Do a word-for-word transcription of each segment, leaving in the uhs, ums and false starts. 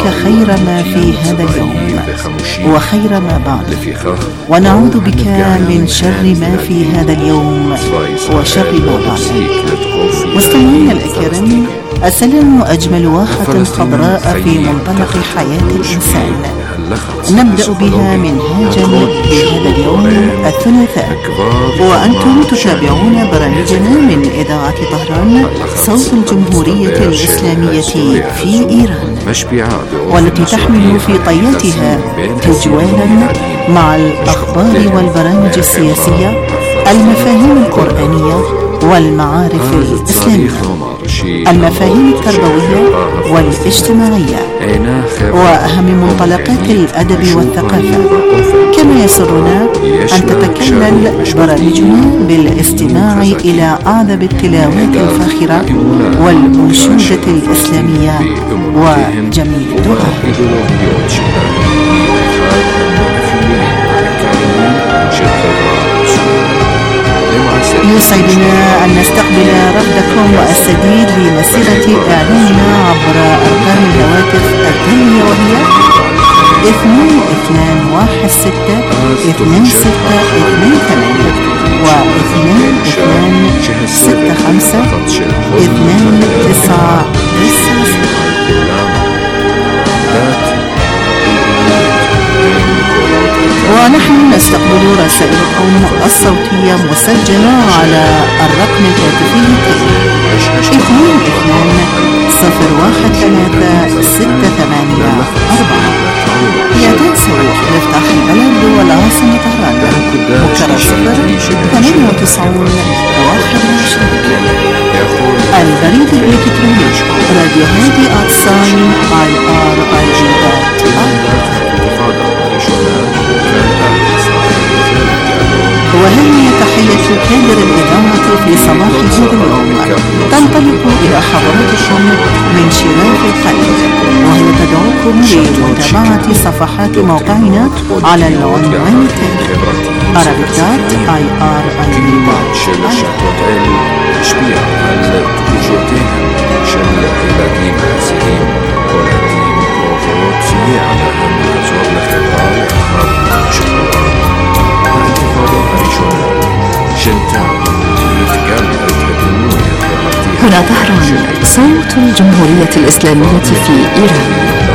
خير ما في هذا اليوم وخير ما بعد، ونعوذ بك من شر ما في هذا اليوم وشر ما بعد. مستمعينا الأكارم، السلام أجمل واحة خضراء في منطلق حياة الإنسان، نبدأ بها منهاجا بهذا اليوم الثلاثاء، وأنتم تتابعون برامجنا من إذاعة طهران صوت الجمهورية الإسلامية في إيران، والتي تحمل في طياتها تجوالا مع الأخبار والبرامج السياسية، المفاهيم القرآنية والمعارف الإسلامية، المفاهيم التربوية والاجتماعية، وأهم منطلقات الأدب والثقافة. كما يسرنا أن تتكلل برامجنا بالاستماع إلى أعذب التلاوات الفاخرة والأنشودة الإسلامية وجميل الدعاء. يسعدنا أن نستقبل رفدكم السديد لمسيرة إعلاننا عبر أرقام الهواتف التالية، وهي اثنين اثنان واحد ستة اثنان ستة اثنان ثمانية واثنين اثنان ستة خمسة اثنان تسعة تسعة. ونحن نستقبل رسائلكم الصوتية مسجلة على الرقم الهاتفي اثنين اثنان صفر واحد ثلاثة ستة ثمانية أربعة. لا تنسوا مفتاح البلد والعاصمة طهران مكرر صفر ثمانية وتسعون واحد وعشرين. البريد الإلكتروني راديو هادي آتسان آي آر آي جي دوت آر. وهذه تحية كادر الإذاعة في صباح هذا اليوم تنطلق إلى حضراتكم من شراف القلب، وهي تدعوكم لمتابعة صفحات موقعنا على العنوان التالي arabic dot i r i b هنا طهران صوت الجمهورية الإسلامية في إيران.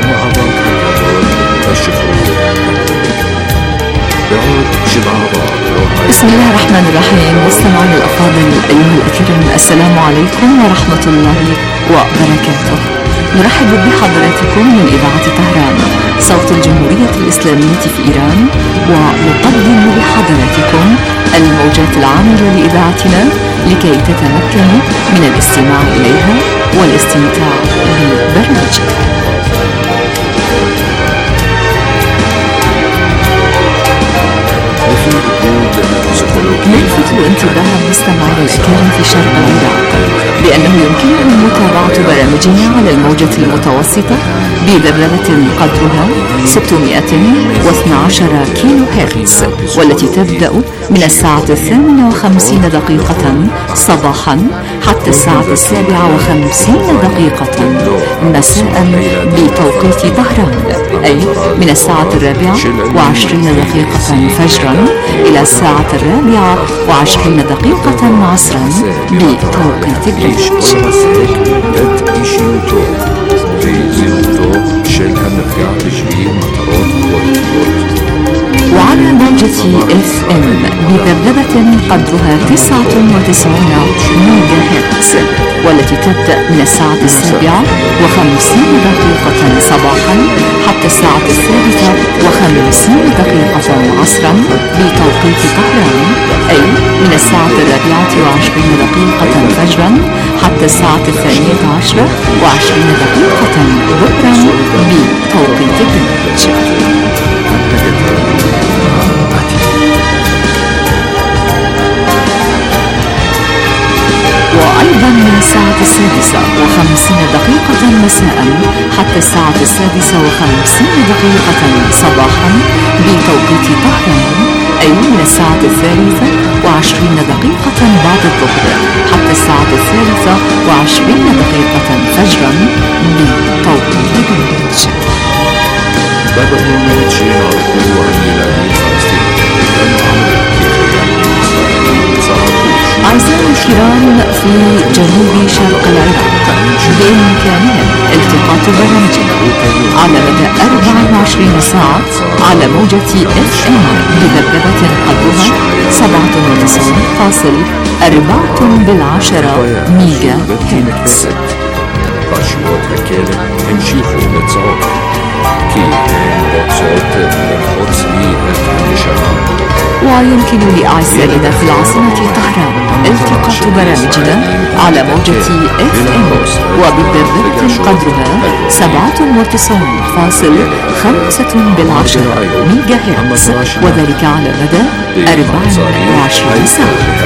بسم الله الرحمن الرحيم. مستمعينا الأفاضل أيها الأكارم، السلام عليكم ورحمة الله وبركاته. نرحب بحضراتكم من إذاعة طهران صوت الجمهورية الإسلامية في إيران، ونقدم لحضراتكم الموجات العاملة لإذاعتنا لكي تتمكنوا من الاستماع إليها والاستمتاع ببرنامجها. نلفت الانتباه مستمعينا الأكارم في شرق العراق بأنه يمكنكم متابعة برامجنا على الموجة المتوسطة بذبذبة قدرها ستمائة واثني عشر كيلو هرتز، والتي تبدأ من الساعة الثامنة وخمسين دقيقة صباحا حتى الساعة السابعة وخمسين دقيقة مساء بتوقيت طهران، أي من الساعة الرابعة وعشرين دقيقة فجرا إلى الساعة الرابعة وعشرين دقيقة عصرا بتوقيت غرينتش. وعلى موجة اف ام بذبذبة قدرها تسعة وتسعون ميجا هرتز، والتي تبدأ من الساعة السابعة وخمسين دقيقة صباحا حتى الساعة الثالثة وخمسين دقيقة عصرا بتوقيت طهران، أي من الساعة الرابعة وعشرين دقيقة فجرا حتى الساعة الثانية عشرة وعشرين دقيقة ظهرا بتوقيت غرينتش. وأيضا من الساعة السادسة وخمسين دقيقة مساء حتى الساعة السادسة وخمسين دقيقة صباحا بتوقيت طهران، أي من الساعة الثالثة وعشرين دقيقة بعد الظهر حتى الساعة الثالثة وعشرين دقيقة فجرا بتوقيت غرينتش. ببرنامج نعرف عن ميلاد فلسطين العمل في خيام إسرائيل زرعوش. أعزائي الكرام، في جنوب شرق العراق بإمكانهم التقاط برامجنا على مدى أربع وعشرين ساعة على موجة إف إم بذبذبة قدرها سبعة وتسعين فاصل أربعة بالعشرة ميجا هرتز. رشوات هكالة امشيخوا لتصعود كي هين بطصوت للقدس بيهتم شراب. ويمكن لأعزائنا في العاصمة طهران التقاط برامجنا على موجة إف إم وبذبذبة قدرها سبعة وتسعين فاصل خمسة بالعشرة ميجا هرتز، وذلك على مدى أربع وعشرين ساعة.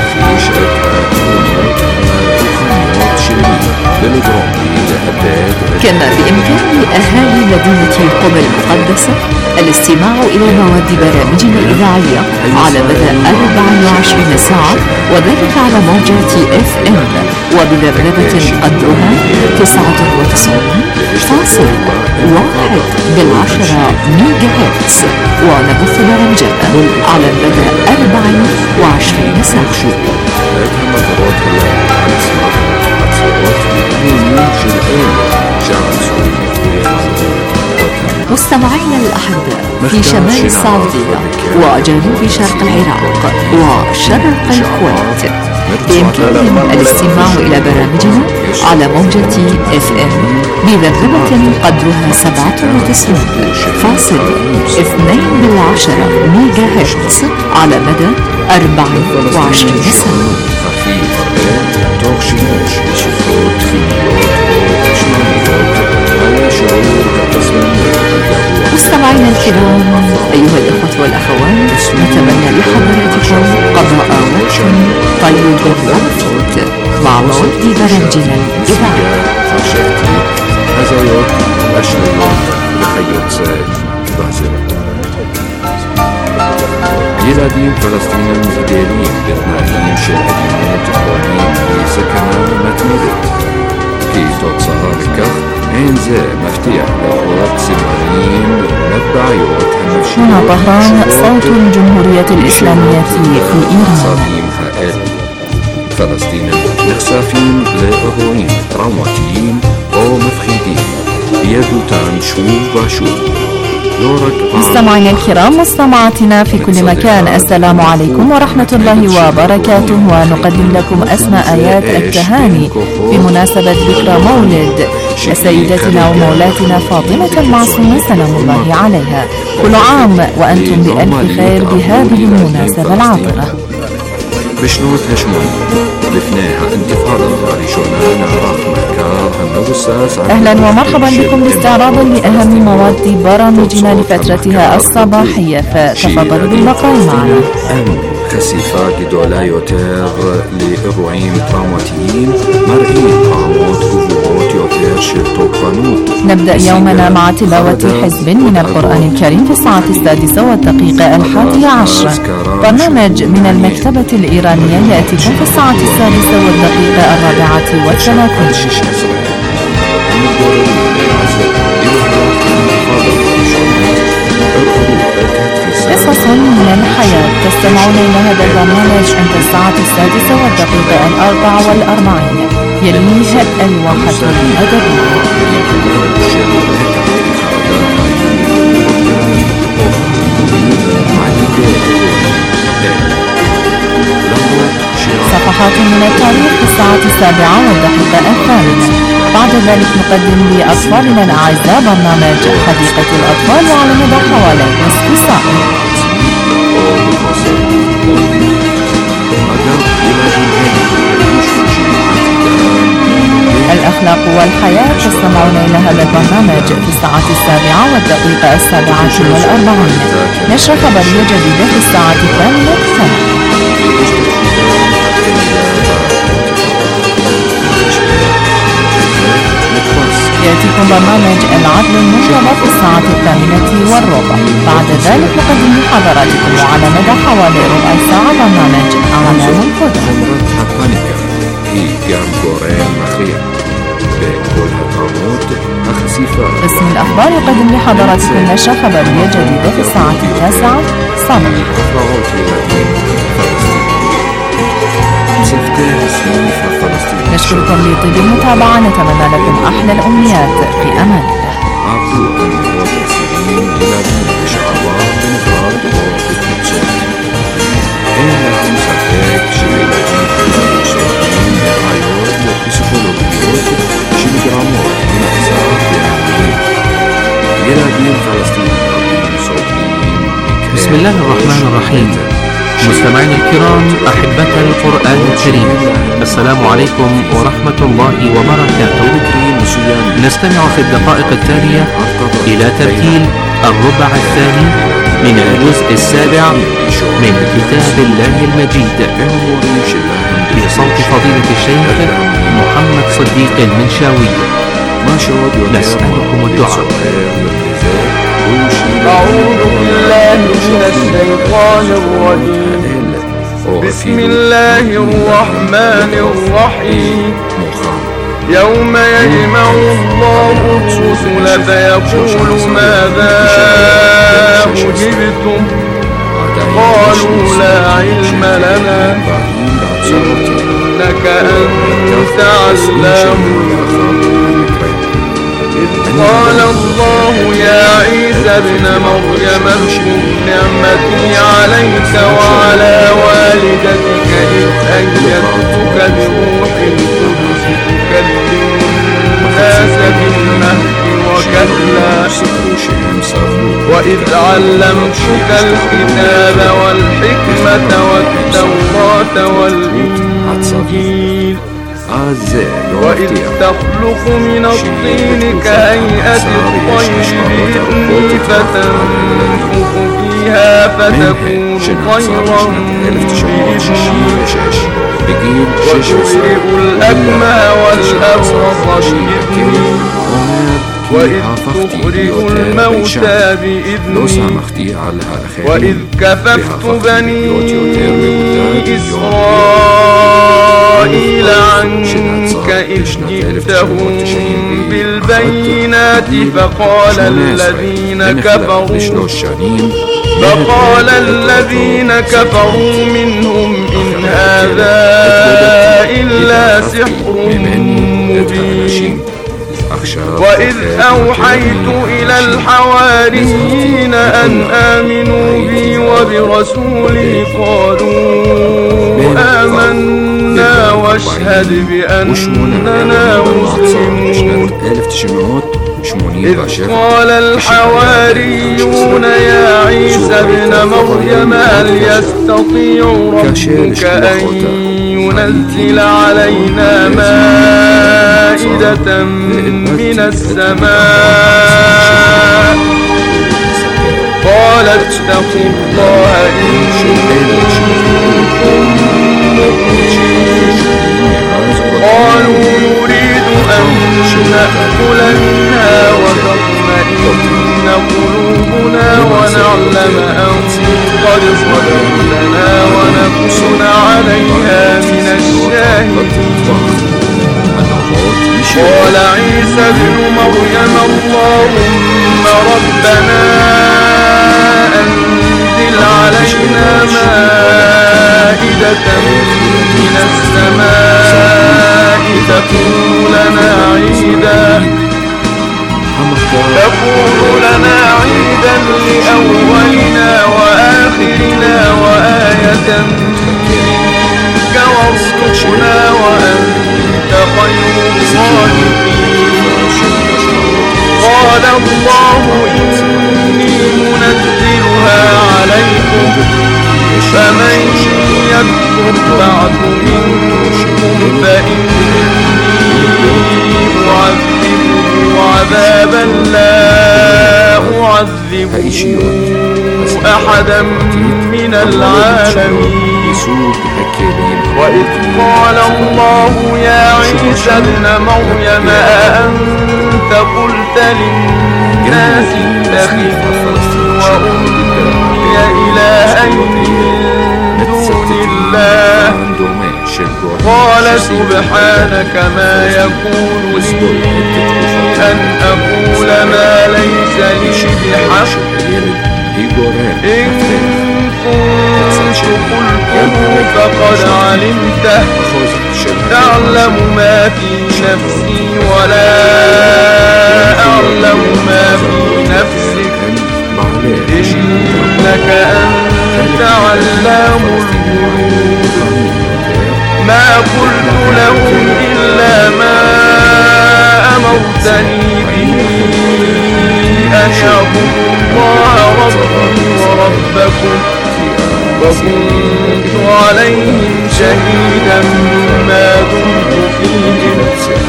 كما بإمكان أهالي مدينة قم المقدسة الاستماع إلى مواد برامجنا الإذاعية على مدى أربع وعشرين ساعة، وذلك على موجات إف إم وبذبذبة قدرها تسعة وتسعين فاصل واحد بالعشرة ميجا هرتز، ونبث برامجنا على مدى أربع وعشرين ساعة. مستمعينا الأحباء في شمال السعودية وجنوب شرق العراق وشرق الكويت بإمكانهم الاستماع إلى برامجنا على موجة إف إم بذبذبة قدرها سبعة وتسعين فاصل اثنين بالعشرة ميجا هرتز على مدى أربع وعشرين ساعة. مستمعينا الكرام، أيها الأخوة والأخوات، نتمنى لحضراتكم قضاء وقت طيب ولطيف مع مواد برامجنا الإذاعية. ילדים פלסטינים גדלים בתנאים של עדינות חולים וסכנה מתמדת. כתוצאה מכך, אין זה מבטיח לראות סימנים לבעיות הנפשיות. هنا طهران، صوت الجمهورية الإسلامية في إيران. فلسطين נחשפים לאירועים טראומטיים או מפחידים בידותם שוב ושוב. مستمعينا الكرام، مستمعاتنا في كل مكان، السلام عليكم ورحمة الله وبركاته، ونقدم لكم أسمى آيات التهاني بمناسبة ذكرى مولد سيدتنا ومولاتنا فاطمة المعصومة سلام الله عليها. كل عام وأنتم بألف خير بهذه المناسبة العطرة. بشنوت هشمون لفناها انتفاضة الرئيشونة نعرف محكار النوبساس. أهلا ومرحبا بكم باستعراض لأهم مواد برامجنا لفترتها الصباحية، فتفضلوا بالبقاء معنا. خسيفة גדולה יותר לאירועים טראומטיים מראים פעמות גבוהות יותר של תוקפנות. نبدأ يومنا مع تلاوة حزب من القرآن الكريم في الساعة السادسة والدقيقة الحادية عشرة. برنامج من المكتبة الإيرانية يأتيكم في الساعة السادسة والدقيقة الرابعة والثلاثين. قصص من الحياة تستمعون إلى هذا البرنامج عند الساعة السادسة والدقيقة الأربع والأربعين. يليه الواحة الأدبية. صفحات من التاريخ في الساعة السابعة والدقيقة الثامنة. بعد ذلك نقدم لأطفالنا الأعزاء برنامج حديقة الأطفال وعلى مدى حوالي نصف ساعة. الأخلاق والحياة تستمعون إلى هذا البرنامج في الساعة السابعة والدقيقة السابعة والأربعين. نشرة خبرية جديدة في الساعة الثامنة مساء. يأتيكم برنامج العدل المنتظر في الساعة الثامنة والربع. بعد ذلك نقدم لحضراتكم وعلى مدى حوالي ربع ساعة برنامج أعلام الهدى. هي גם גורם מכריע. باسم الأخبار يقدم لحضراتكم نشرة خبرية جديدة في الساعة التاسعة صباحا. نشكركم لطيب المتابعة، نتمنى لكم أحلى الأمنيات، في أمان بسم الله الرحمن الرحيم. مستمعين الكرام، أحبة القرآن الكريم، السلام عليكم ورحمة الله وبركاته. نستمع في الدقائق التالية إلى ترتيل الربع الثاني من الجزء السابع من كتاب الله المجيد بصوت فضيلة الشيخ محمد صديق المنشاوي. نسألكم الدعاء. أعوذ بالله من الشيطان الرجيم. بسم الله الرحمن الرحيم. يوم يجمع الله الرسل فيقول ماذا أجبتم قالوا لا علم لنا إنك أنت علام الغيوب. إذ قال الله يا عيسى ابن مريم اذكر نعمتي عليك وعلى والدتك إذ أيدتك بروح القدس تكلم الناس بالمهد وكهلا وإذ علمتك الكتاب والحكمة والتوراة والإنجيل وإذ تخلق من الطين كهيئة الطير بإذني فتنفخ فيها فتكون طيرا بإذني وتبرئ الأكمه والأبرص بإذني وإذ تخرج الموتى بإذني وإذ كففت بني إسرائيل عنك إذ جئتهم بالبينات فقال الذين كفروا فقال الذين كفروا منهم إن هذا إلا سحر مبين. وإذ أوحيت إلى الحواريين أن آمنوا بي وبرسولي قالوا آمنا واشهد بأننا مسلمون. إذ قال الحواريون يا عيسى ابن مريم هل يستطيع ربك أن ينزل علينا مائدة من السماء قال اتقوا الله إن كنتم مؤمنين. قالوا نريد أن نأكل منها وتطمئن قلوبنا ونعلم أن قد صدقتنا ونكون عليها من الشاهدين. قال عيسى ابن مريم اللهم ربنا أنزل علينا مائدة من السماء تكون لنا عيدا تكون لنا عيدا لأولنا وآخرنا وآية منك وارزقنا وأنت خير الرازقين. قال الله إني منزلها عليكم فمن يكفر بعد منكم فإني أعذبه عذابا لا أعذبه أحدا من العالمين. وإذ قال الله يا عيسى ابن مريم أأنت قلت للناس اتخذوني وأمي إلهين من دون الله قال سبحانك ما يكون لي أن أقول ما ليس لي بحق إن كنت قلته فقد علمته تعلم ما في نفسي ولا أعلم ما في نفسك إنك أنت علام الغيوب ما قلت لهم إلا ما أمرتني به أن اعبدوا الله ربي وربكم وكنت عليهم شهيدا ما دمت فيهم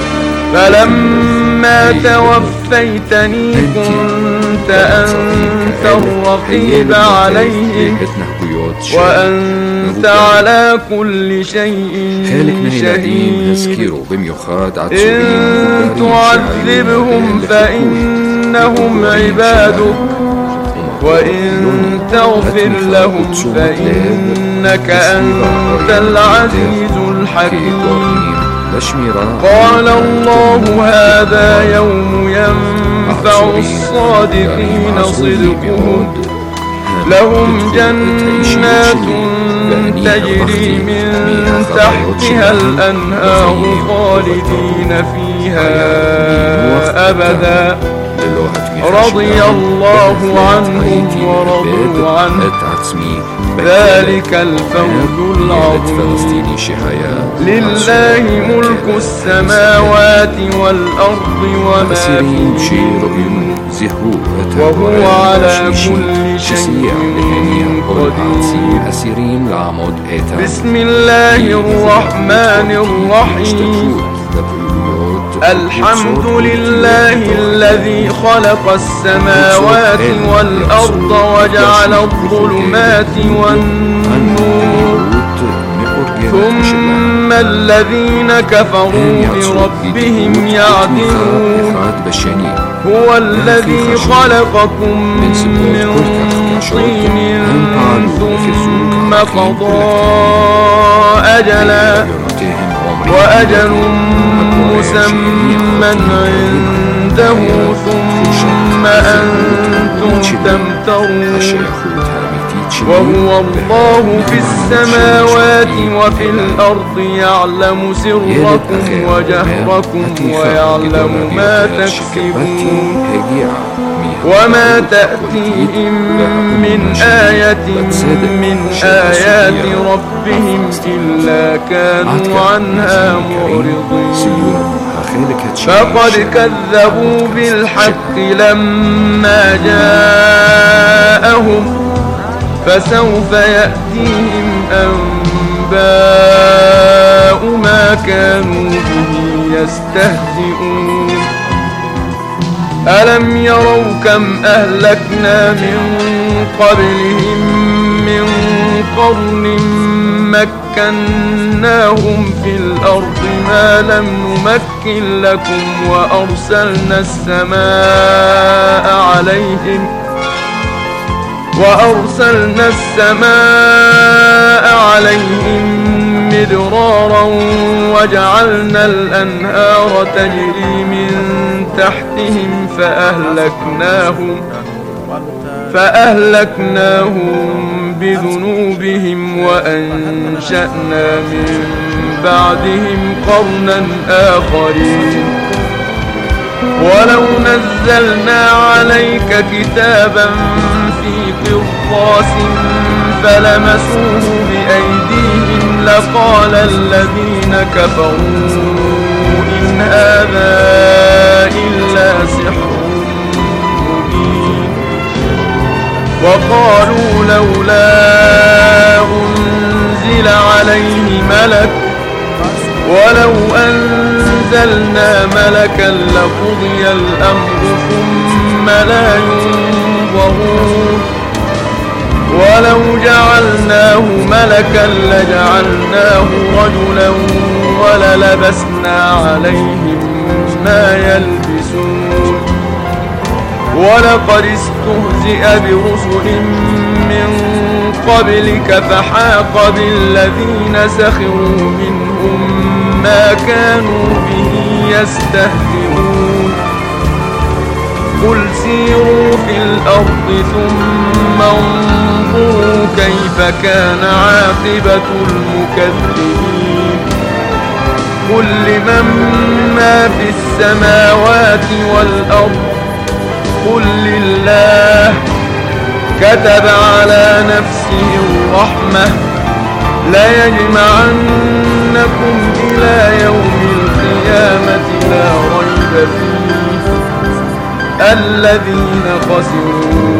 فلما توفيتني كنت أنت الرقيب عليهم وأنت على كل شيء شهيد إن تعذبهم فإنهم عبادك وإن تغفر لهم فإنك أنت العزيز الحكيم قال الله هذا يوم ينفع الصادقين صدقهم لهم جنات تجري من تحتها الأنهار خالدين فيها أبدا رضي الله عنهم ورضوا عنه ذلك الفوز العظيم لله ملك السماوات والأرض وما فيهن وهو على كل شيء قدير بسم الله الرحمن الرحيم الحمد لله الذي خلق السماوات والأرض وجعل الظلمات والنور ثم الذين كفروا بربهم يعدلون هو الذي خلقكم من طين ثم قضى أجلا وأجل مسمى عنده ثم أنتم تمترون وهو الله في السماوات وفي الأرض يعلم سركم وجهركم ويعلم ما تكسبون وما تأتيهم من آية من آيات ربهم إلا كانوا عنها معرضين فقد كذبوا بالحق لما جاءهم فسوف يأتيهم أنباء ما كانوا به يستهزئون ألم يروا كم أهلكنا من قبلهم من قرن مكناهم في الأرض ما لم نمكن لكم وأرسلنا السماء عليهم وأرسلنا السماء عليهم مدرارا وجعلنا الأنهار تجري من تحتهم فأهلكناهم فأهلكناهم بذنوبهم وأنشأنا من بعدهم قرنا آخرين ولو نزلنا عليك كتابا في قرطاس فلمسوه بأيديهم لقال الذين كفروا إن هذا إلا سحر مبين وقالوا لولا أنزل عليه ملك ولو أنزلنا ملكا لقضي الأمر ثم لا ينظرون ولو جعلناه ملكا لجعلناه رجلا وللبسنا عليهم ما يلبسون ولقد استهزئ برسل من قبلك فحاق بالذين سخروا منهم ما كانوا به يستهزئون قل سيروا في الأرض ثم انظروا كيف كان عاقبة المكذبين قل لمن ما في السماوات والأرض قل لله كتب على نفسه الرحمة ليجمعنكم إلى يوم القيامة لا ريب فيه الذين خسروا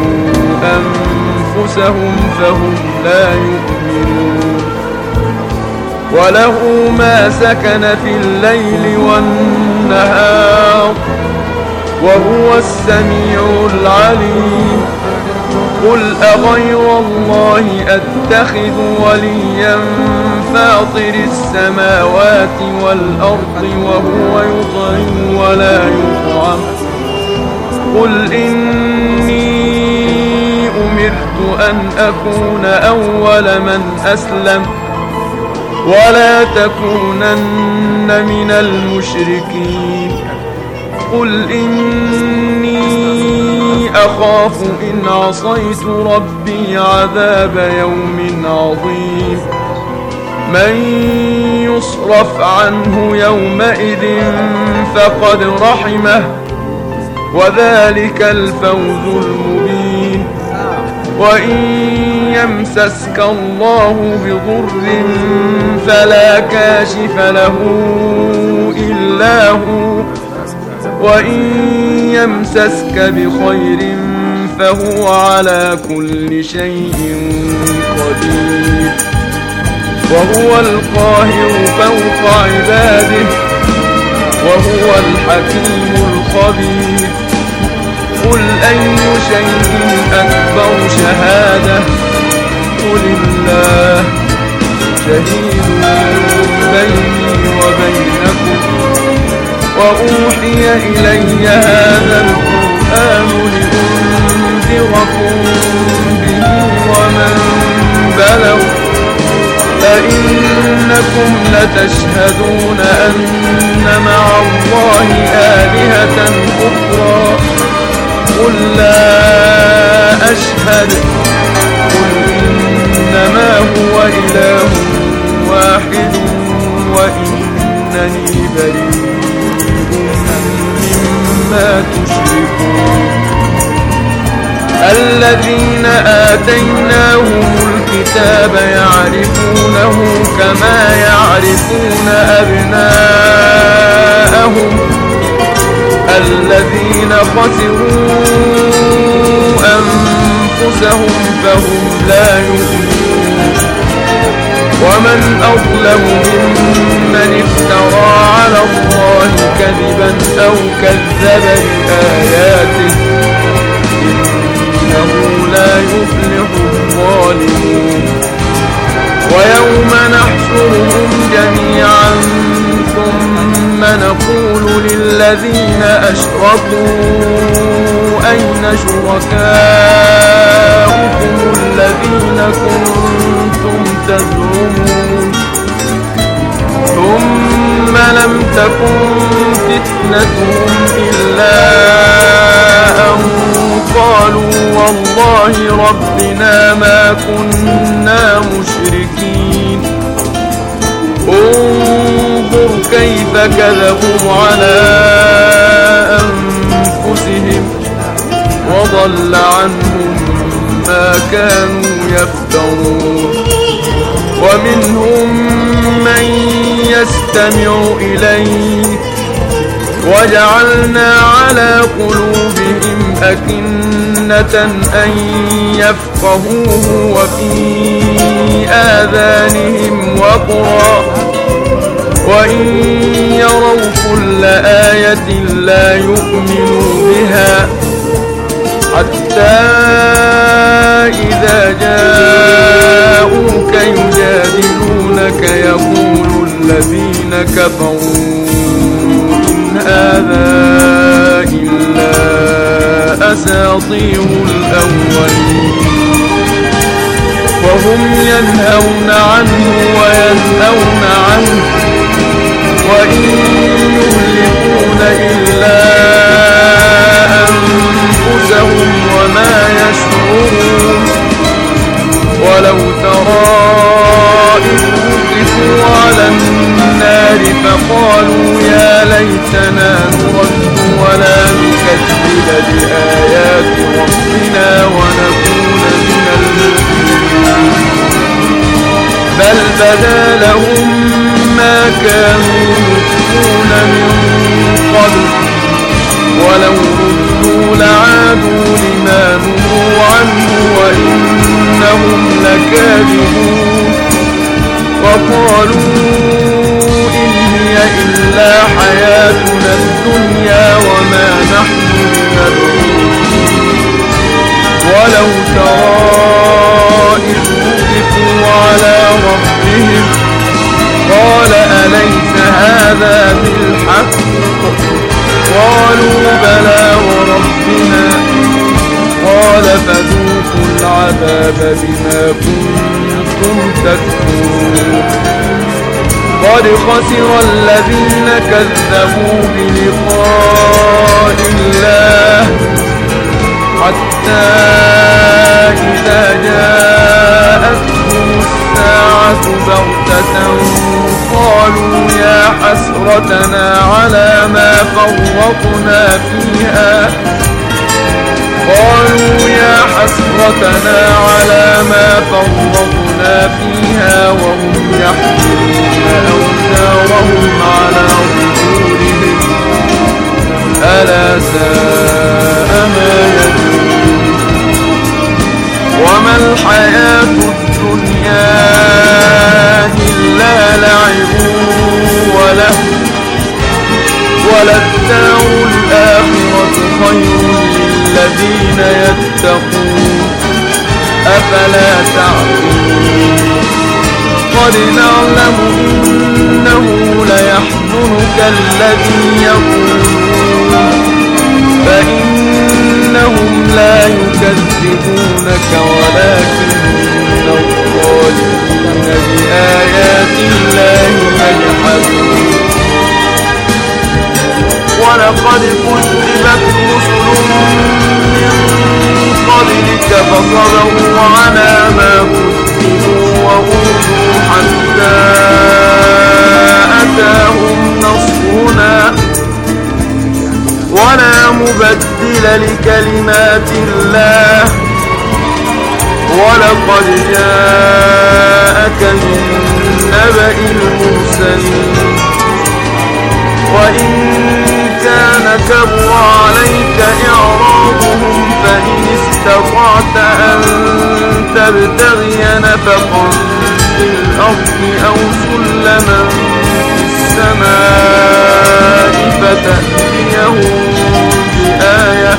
أنفسهم فهم لا يؤمنون وله ما سكن في الليل والنهار وهو السميع العليم قل أغير الله أتخذ وليا فاطر السماوات والأرض وهو يطعم ولا يطعم قل إني أمرت أن أكون أول من أسلم ولا تكونن من المشركين قل إني أخاف إن عصيت ربي عذاب يوم عظيم من يصرف عنه يومئذ فقد رحمه وذلك الفوز المبين وإن يمسسك الله بضر فلا كاشف له إلا هو وإن يمسسك بخير فهو على كل شيء قدير وهو القاهر فوق عباده وهو الحكيم الخبير قل أي شيء أكبر شهادة قل الله شهيد بيني وبينكم وأوحي إلي هذا القرآن لأنذركم به ومن بلغ أئنكم لتشهدون أن مع الله آلهة أخرى قل لا أشهد قل إنما هو إله واحد وإنني بريء مما تشركون الذين آتيناهم الكتاب يعرفونه كما يعرفون أبناءهم الذين خسروا أنفسهم فهم لا يؤمنون ومن أظلم ممن افترى على الله كذبا أو كذب بآياته إنه لا يفلح الظالمون ويوم نحشرهم جميعا ثم نقول للذين أشركوا أين شركاؤكم الذين كنتم تزعمون ثم لم تكن فتنتهم إلا أن قالوا والله ربنا ما كنا مشركين انظر كيف كذبوا على أنفسهم وضل عنهم ما كانوا يفترون ومنهم من يستمع إليك وجعلنا على قلوبهم أكنة أن يفقهوه وفي آذانهم وقرا وإن يروا كل آية لا يؤمنوا بها حتى إذا جاءوك يجادلونك يقول الذين كفروا إن هذا إلا أساطير الأولين وهم ينهون عنه وينهون عنه وإن يهلكون إلا أنفسهم وما يشعرون ولو ترى إذ وقفوا على النار فقالوا يا ليتنا نرد ولا نكذب بآيات ربنا ونكون من المؤمنين بل بدا لهم ما كانوا يخفون من قبل ولو ردوا لعادوا لما نهوا عنه وإنهم لكاذبون وقالوا إن هي إلا حياتنا الدنيا وما نحن بمبعوثين ولو ترى إذ وقفوا على ربهم قال أليس هذا بالحق قالوا بلى وربنا قال فذوقوا العذاب بما كنتم تكفرون قد خسر الذين كذبوا بلقاء الله حتى إذا جاءتهم الساعة بغتة قالوا يا حسرتنا على ما فرطنا فيها قالوا يا حسرتنا على ما فرطنا فيها وهم يحملون أوزارهم على ظهورهم ألا ساء ما يزرون وما الحياة الدنيا إلا لعب وله وللدار الآخرة خير للذين يتقون أفلا تعقلون قد نعلم إنه ليحزنك الذي يقولون فإنهم لا يكذبونك ولكن الظالمين بآيات الله يجحدون ولقد كذبت رسل من قبلك فصبروا على ما كذبوا وأوذوا حتى أتاهم نصرنا ولا مبدل لكلمات الله ولقد جاءك من نبأ المرسلين وإن كان كبر عليك إعراضهم فإن استطعت أن تبتغي نفقا في الأرض أو سلما في السماء فتأتيهم بآية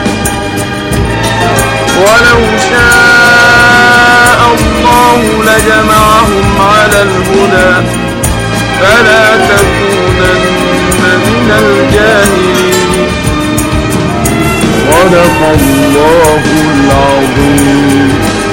ولو شاء الله لجمعهم على الهدى فلا تكونن من الجاهلين صدق الله العظيم.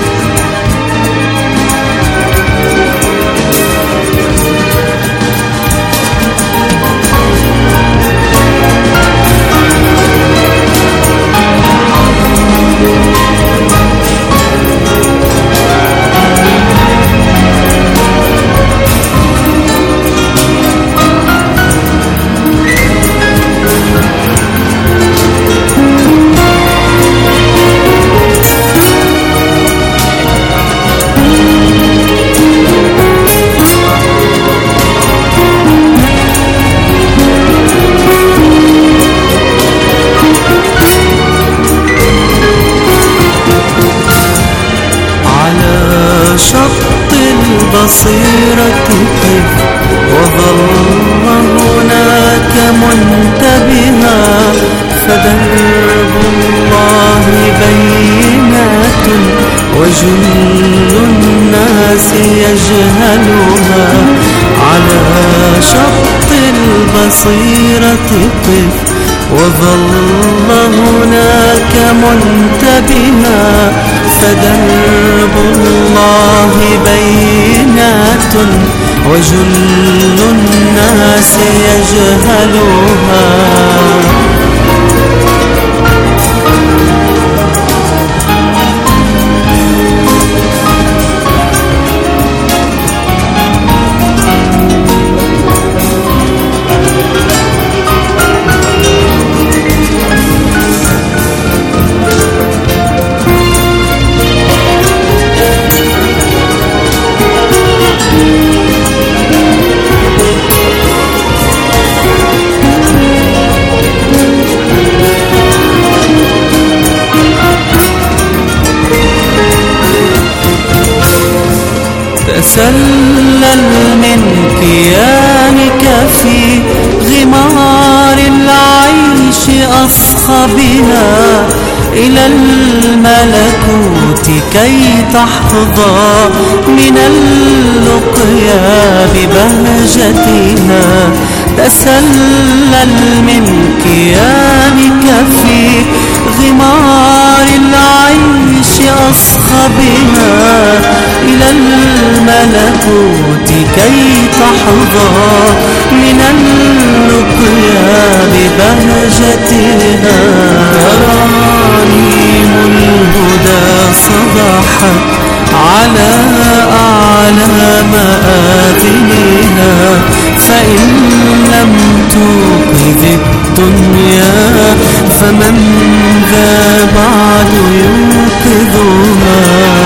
البصيرة قف وظل هناك منتبها فدرب الله بينات وجل الناس يجهلها على شط البصيرة قف وظل هناك منتبها فدرب الله بينات وجل الناس يجهلها. تسلل من كيانك في غمار العيش أصخبها إلى الملكوت كي تحظى من اللقيا ببهجتها. تسلل من كيانك في غمار العيش أصخبها إلى الملكوت كي تحظى من اللقيا ببهجتها. ترانيم الهدى صبحت على أعلى مآذنها، فإن لم توقظ الدنيا فمن ذا بعد يوقظها.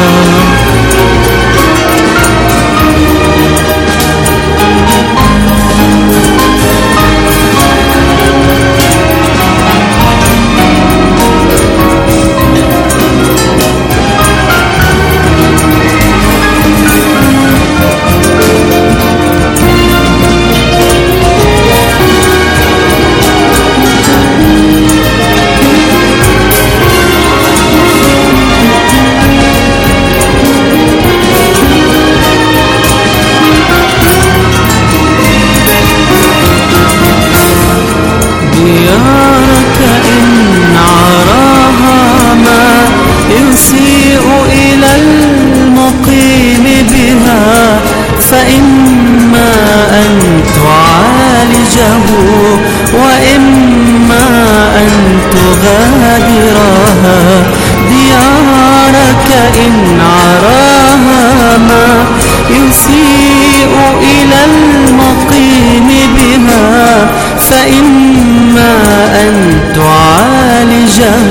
ديارك إن عراها ما يسيء إلى المقيم بها، فإما أن تعالجه وإما أن تغادرها. ديارك إن عراها ما يسيء إلى المقيم بها، فإما أن تعالجه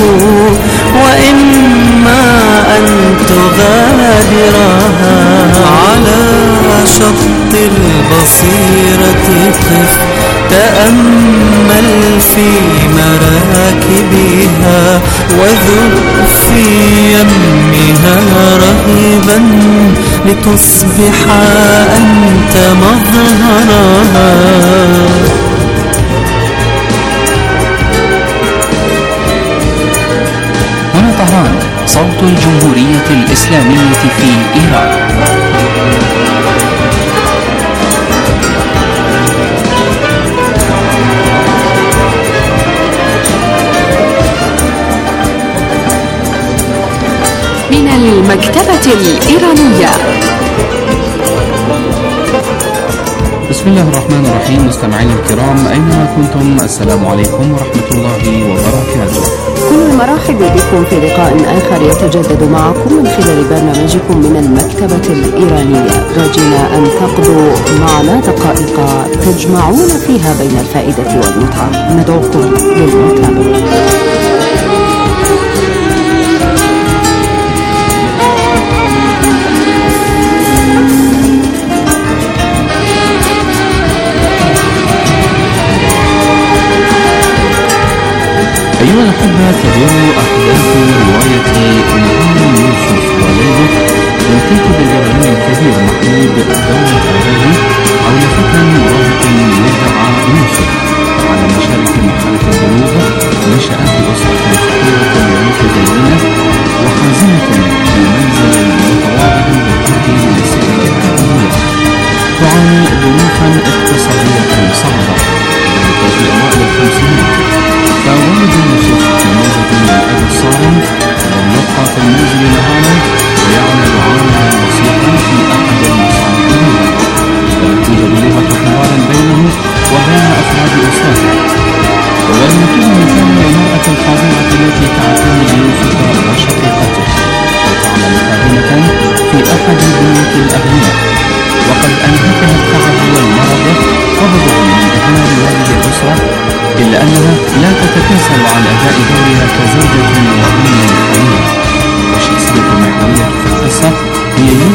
وإما أن تغادرها. على شط البصيرة قف تأمل في مراكبها، وذب في يمها رهيبا لتصبح أنت مظهرها. هنا طهران، صوت الجمهورية الإسلامية في إيران. من المكتبة الإيرانية. بسم الله الرحمن الرحيم. مستمعينا الكرام أينما كنتم، السلام عليكم ورحمة الله وبركاته. كل المرحب بكم في لقاء آخر يتجدد معكم من خلال برنامجكم من المكتبة الإيرانية، راجين أن تقضوا معنا دقائق تجمعون فيها بين الفائدة والمتعة. ندعوكم للمتابعة. أيها الأحبة، تدور أحداث رواية نهار يوسف وليلة من كاتب الإيراني الكبير محمود دولة الغالي حول فتى مراهق يدعى يوسف على مشارف مرحلة البلوغ. نشأ في أسرة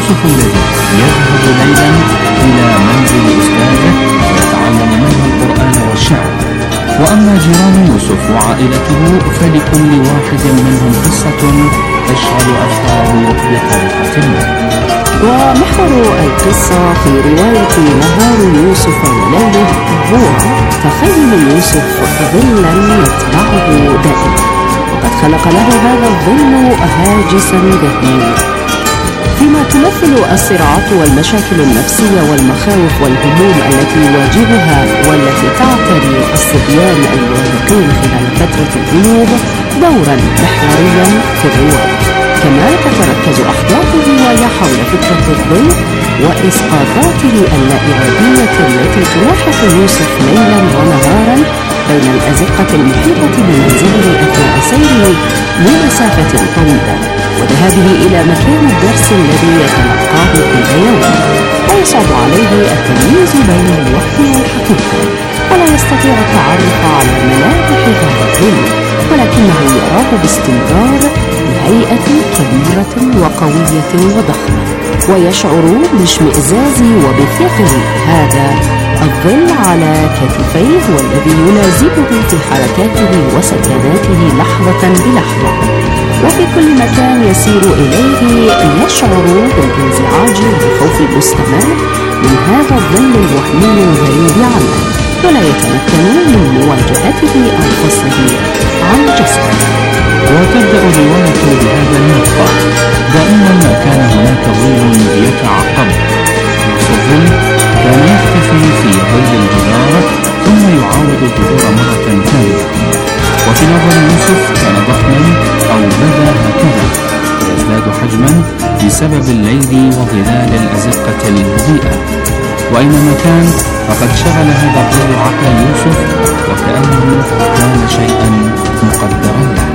يوسف الذي يذهب ليلا إلى منزل أستاذه ويتعلم منه القرآن والشعر. وأما جيران يوسف وعائلته فلكل واحد منهم قصة تشغل أفكاره بطريقة ما. ومحور القصة في رواية نهار يوسف وليله هو تخيل يوسف ظلا يتبعه دائما، وقد خلق له هذا الظل هاجسا ذهنيا، فيما تمثل الصراعات والمشاكل النفسية والمخاوف والهموم التي يواجهها والتي تعتري الصبيان المراهقين خلال فترة البلوغ دورا محوريا في الرواية. كما تتركز أحداث الرواية حول فكرة الظل وإسقاطاته اللائرادية التي تلاحق يوسف ليلا ونهارا بين الأزقة المحيطة بمنزله أثناء سيره لمسافة طويلة وذهابه إلى مكان الدرس الذي يتلقاه كل يوم، ويصعب عليه التمييز بين الوهم والحقيقة، ولا يستطيع التعرف على ملامح هذا الظل، ولكنه يراه باستمرار بهيئة كبيرة وقوية وضخمة، ويشعر باشمئزاز وبثقل هذا الظل على كتفيه والذي يلازمه في حركاته وسكناته لحظة بلحظة، وفي كل مكان يسير إليه يشعر بالانزعاج والخوف المستمر من هذا الظل الوهمي الغريب عنه، ولا يتمكن من مواجهته أو فصله عن جسده. وتبدأ الرواية بهذا المقطع: دائما ما كان هناك ظل يتعقب، نفس الظل كان يختفي في ظل الجدار ثم يعاود الظهور مرة ثانية، وفي نظر يوسف كان ضخما أو بدا هكذا ويزداد حجما بسبب الليل وظلال الأزقة المضيئة، وأينما كان فقد شغل هذا الظل عقل يوسف وكأنه كان شيئا مقدرا له.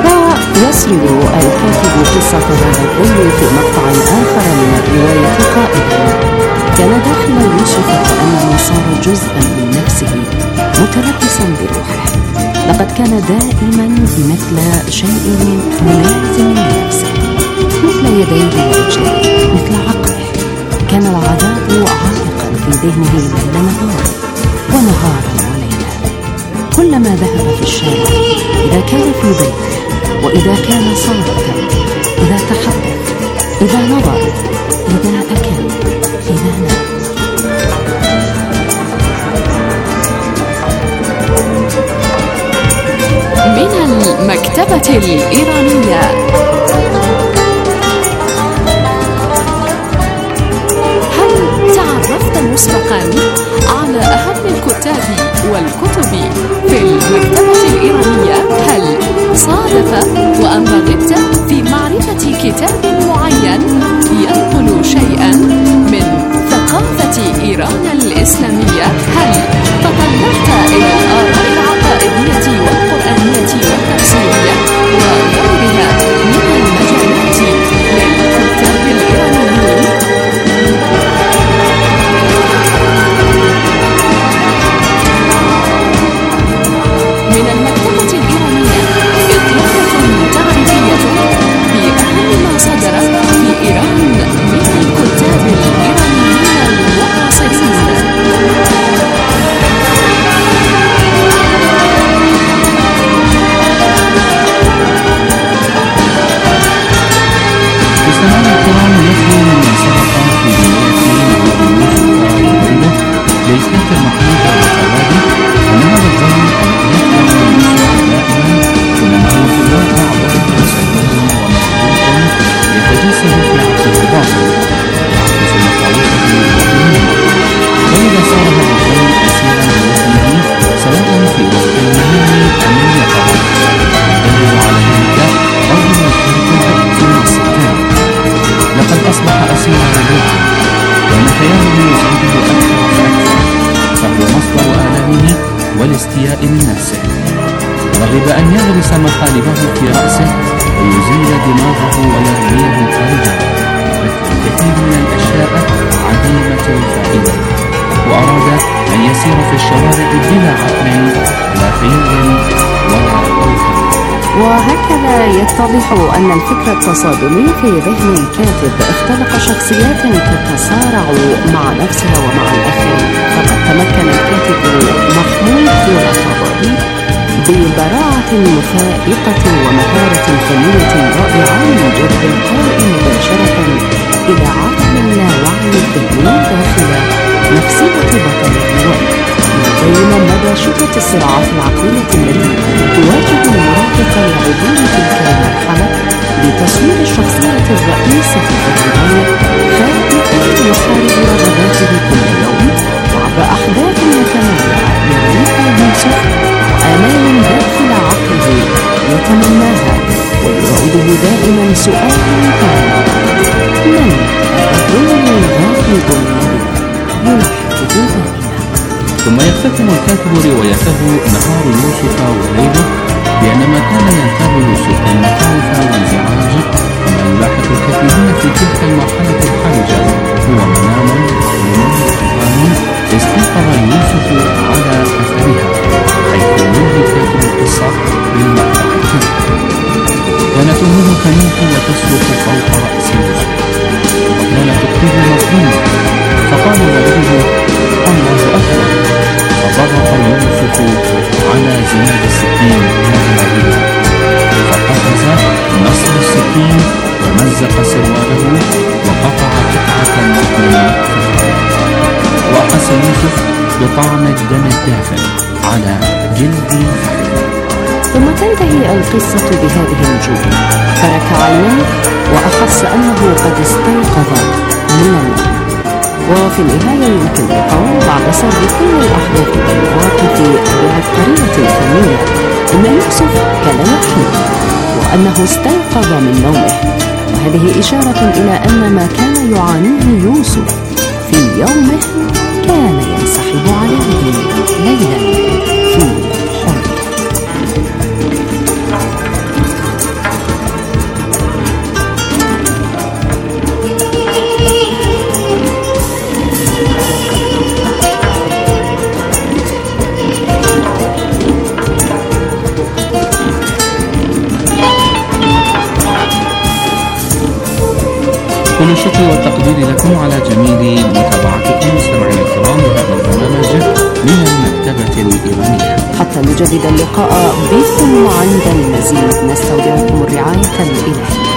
ويسرد الكاتب قصة هذا الظل في مقطع آخر من الرواية قائلا: كان داخل يوسف كأنه صار جزءا من نفسه متلبسا بروحه، لقد كان دائما مثل شيء ملازم لنفسه، مثل يديه ورجليه، مثل عقله. كان العذاب عالقا في ذهنه ليل نهار ونهارا وليلا، كلما ذهب في الشارع، إذا كان في بيته، وإذا كان صامتا، إذا تحدث، إذا نظر، إذا أكل، إذا نام. من المكتبة الإيرانية. هل تعرفت مسبقا على أهم الكتاب والكتب في المكتبة الإيرانية؟ هل صادف وأن رغبت في معرفة كتاب معين ينقل شيئا من ثقافة إيران الإسلامية؟ هل تطلعت إلى الآراء العقائدية والقرآنية والتفسيرية وغيرها من المجالات للكتاب الإيرانيين؟ من المكتبة الإيرانية إطلالة تعريفية بأهم ما صدر في إيران من الكتاب الإيرانيين المعاصرين. مستمعينا الكرام، يكفي مما سبق في رواية نهار يوسف وليله للكاتب محمود الرفاعي أن هذا الظل الذي يطلع من يوسف دائما إنما هو خلاف بعض سليم ومخلوق يتجسد في عقل الباطل يعكس مخاوفه وهمومه، وإذا صار هذا الظل أسيرا لوهمه سواء في وقت المهم أم اليقظة يدل على ذلك رجل الكاتب في النص الثاني: لقد أصبح أسيرا للوهم، وأن خياله يزعجه أكثر فأكثر، فهو مصدر آلامه والاستياء من نفسه. رغب أن يغرس مخالبه في رأسه ويزيل دماغه ويرميه خارجه مثل الكثير من الأشياء عديمة الفائدة، وأراد أن يسير في الشوارع بلا عقل لا خيال ولا توفيق. وهكذا يتضح أن الفكر التصادمي في ذهن الكاتب اختلق شخصيات تتصارع مع نفسها ومع الآخرين. فقد تمكن الكاتب محمود العطابي ببراعة فائقة ومهارة فنية رائعة من جذب القارئ مباشرة إلى عالم اللاوعي الذهني داخل نفسية بطل الرواية، ليبين مدى شدة الصراعات العقلية التي تواجه المراهق العبور في تلك المرحلة لتصوير الشخصية الرئيسة في الرواية خائفا يحارب رغباته كل يوم عبر أحداث متنوعة يرويها يوسف وآمال داخل عقله يتمناها، ويراوده دائما سؤال كامل: من الرجل الغائب الذي يلحقه دائما؟ ثم يختتم الكاتب روايته نهار يوسف وليله بأن ما كان ينتابه يوسف من مخاوف وانزعاج وما يلاحق الكثيرين في تلك المرحلة الحرجة هو منام وحلم وإلهام استيقظ يوسف على أثرها، حيث ينهي كاتب القصة بالمقطع التالي: كانت أمه تنوح وتصرخ فوق رأس يوسف وكانت تكتب مظلومة، فقال والده: الله أكبر، فضغط يوسف على زناد السكين ناهلا، فقفز نصر السكين ومزق سرواله وقطع قطعة من فخذه، وأحس يوسف بطعم الدم الدافئ على جلد فخذه. ثم تنتهي القصة بهذه الجملة: ترك عينيه وأحس أنه قد استيقظ من النوم. وفي النهاية يمكن القول بعد سرد كل الأحداث والمواقف بعبقرية فنية أن يوسف كان يحلم وأنه استيقظ من نومه، وهذه إشارة إلى أن ما كان يعانيه يوسف في يومه كان ينسحب عليه ليلا في حلم. كل الشكر والتقدير لكم على جميل متابعتكم مستمعينا الكرام لهذا البرنامج من المكتبة الإيرانية. حتى نجدد اللقاء بكم عند المزيد، نستودعكم الرعاية الإلهية.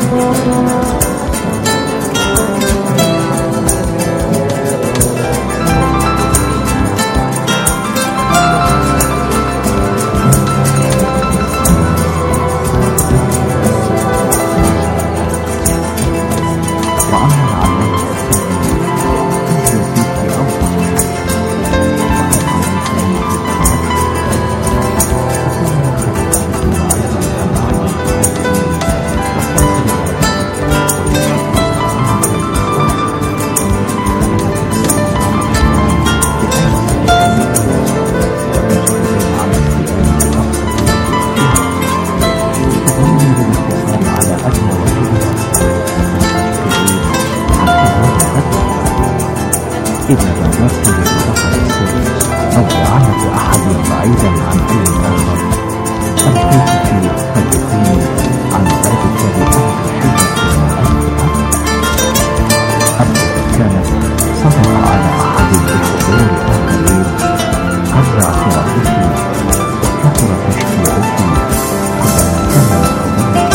إذا بادرت بمنطقة السر أو إعانة أحد بعيدا عن أي آخر ألقيت في التليفون عن ذلك بألف حجة وألف أب أما إذا كانت صدق على أحد بحضور آخرين قل اعترافه وكثر تشجيعه كلما كان الأول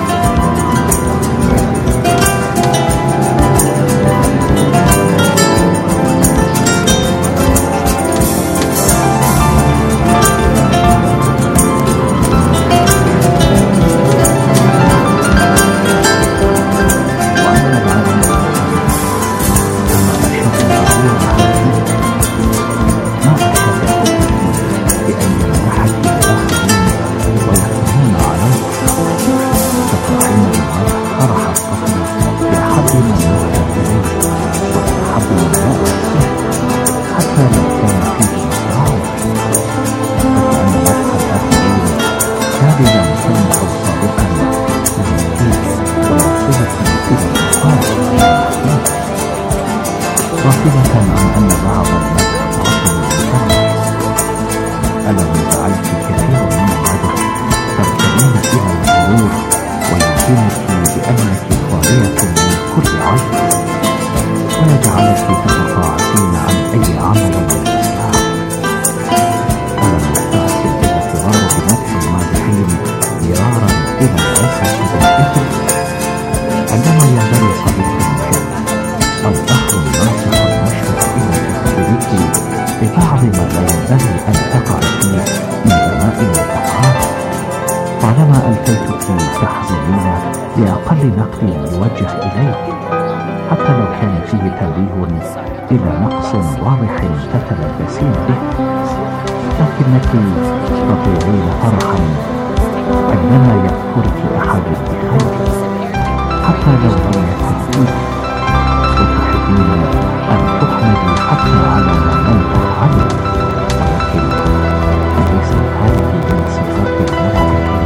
غافلة عن أن بعض المدح رقم المكرر. ألم جعلت كثير من العدد تركبين إلى الغرور ويمكنك بأنك خالية من كل عيب ويجعلك تتقاعسين عن أي عمل للإصلاح. ألم تحسن الاعتبار بمدح المادحين مرارا إلى العزة بالإثم عندما ينبغي صديق مشابه أو أخ ناصح مشفق إلى تخبرك ببعض ما لا ينبغي أن تقع فيه من دماء وتقاعد طالما ألقيتك تحزنين لأقل نقد يوجه إليك حتى لو كان فيه تنبيه إلى نقص واضح تتلبسين به، لكنك تطيعين فرحا عندما يذكرك أحد بخير حتى لو لم يكن فيه، وتحبين أن تحمدي حتى على ما لم تفعلي، ولكن أليس هذه من صفات المرأة؟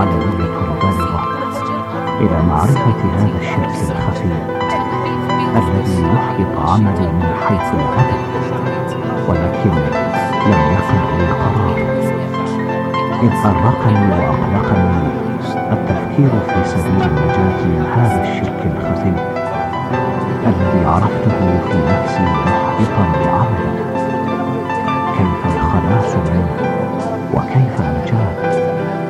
العلنية البالغة إلى معرفة هذا الشرك الخفي الذي يحبط عملي من حيث البدء، ولكن لم يكن لي قرار، إذ أرقني وأقلقني التفكير في سبيل النجاة من هذا الشرك الخفي الذي عرفته في نفسي محبطا لعملي. كيف الخلاص منه وكيف النجاة؟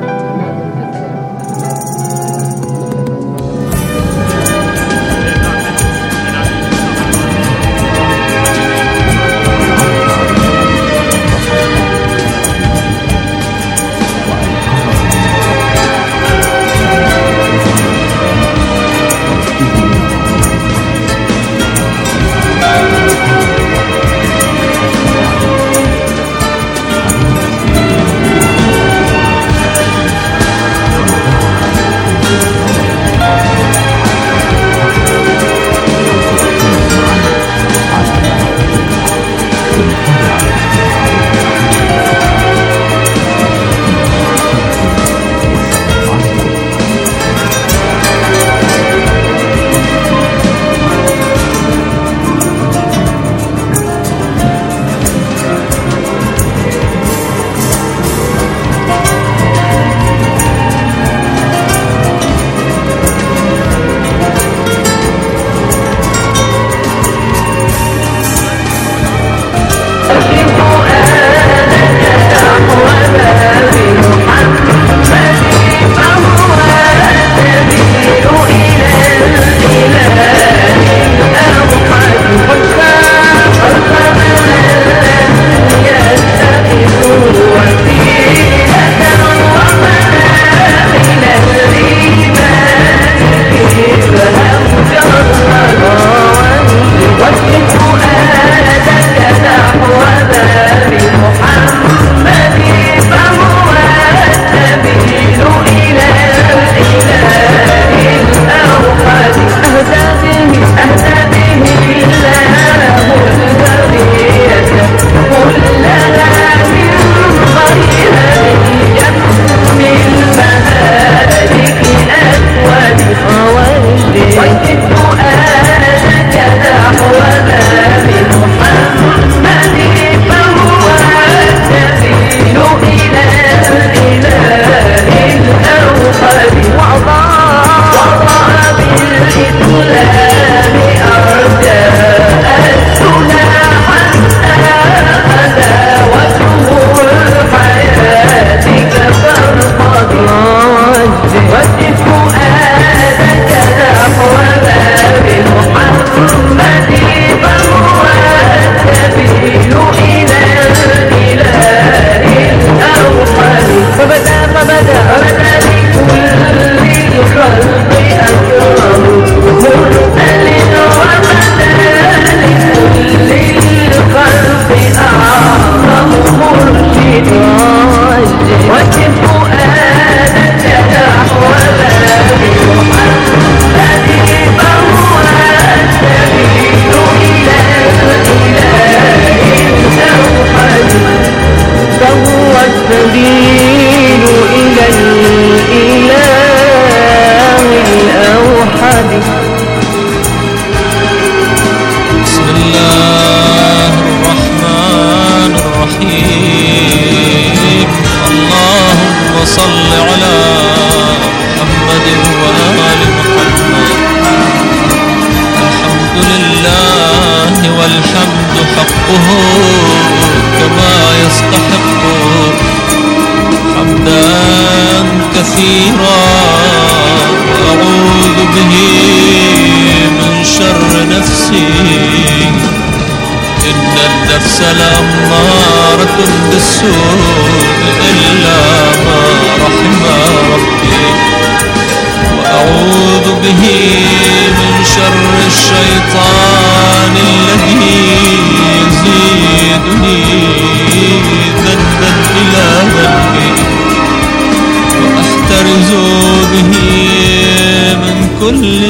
كل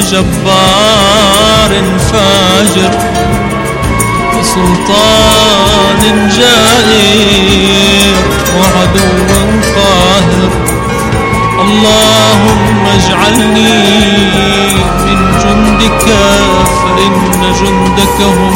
جبار فاجر وسلطان جائر وعدو قاهر اللهم اجعلني من جندك فإن جندك هم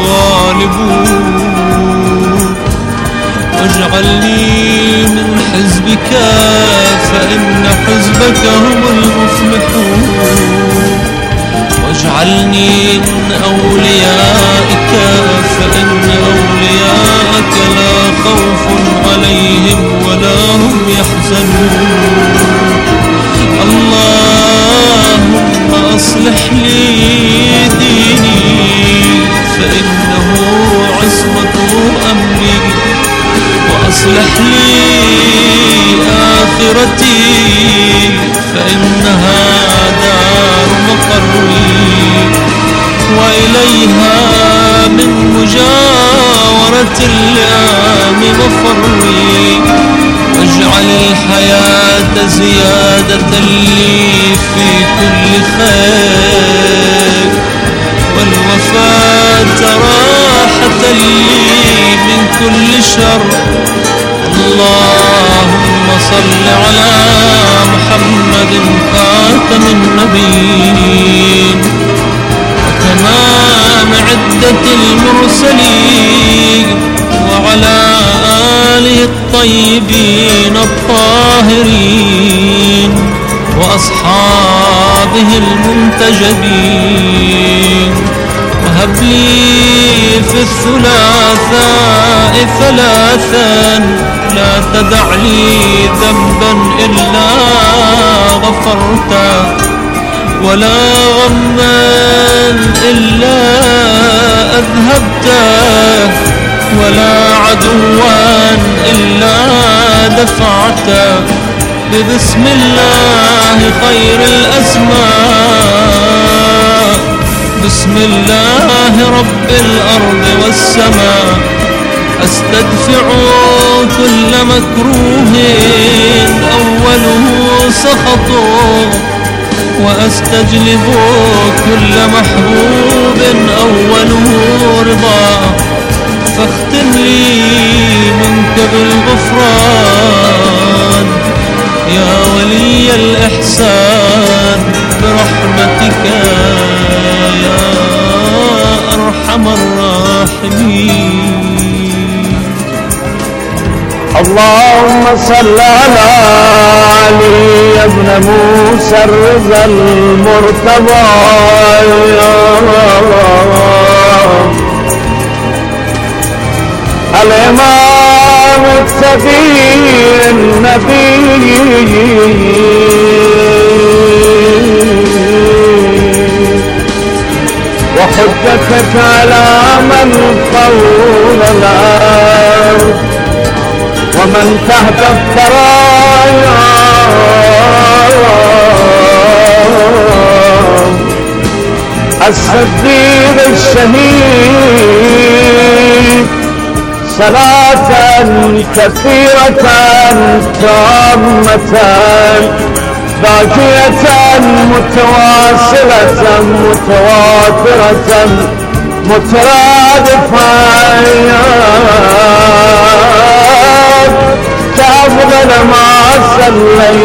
الغالبون، واجعلني من حزبك فإن حزبك هم المفلحون، واجعلني من أوليائك فإن أولياءك لا خوف عليهم ولا هم يحزنون. اللهم أصلح لي ديني فإنه عصمة أمري، وأصلح لي آخرتي فإنها دار مقري، وإليها من مجاورة اللئام مفري، واجعل الحياة زيادة لي في كل خير، والوفاة راحة لي من كل شر. اللهم صل على محمد خاتم النبيين وتمام عدة المرسلين، وعلى آله الطيبين الطاهرين وأصحابه المنتجبين. وهب لي في الثلاثاء ثلاثا، لا تدع لي ذنبا إلا غفرته، ولا غما إلا أذهبته، ولا عدوا إلا دفعته، ببسم الله خير الأسماء، بسم الله رب الأرض والسماء، أستدفع كل مكروه أوله سخط، وأستجلب كل محبوب أوله رضا، فاختم لي منك بالغفران يا ولي الإحسان برحمتك يا أرحم الراحمين. اللهم صل على علي بن موسى الرضا المرتضى، الإمام التقي النبي، وحجتك على من قول الأرض ومن تحت الثرايا، الصديق الشهيد، صلاة كثيرة تامة باقية متواصلة متواترة مترادفة كأفضل ما صليت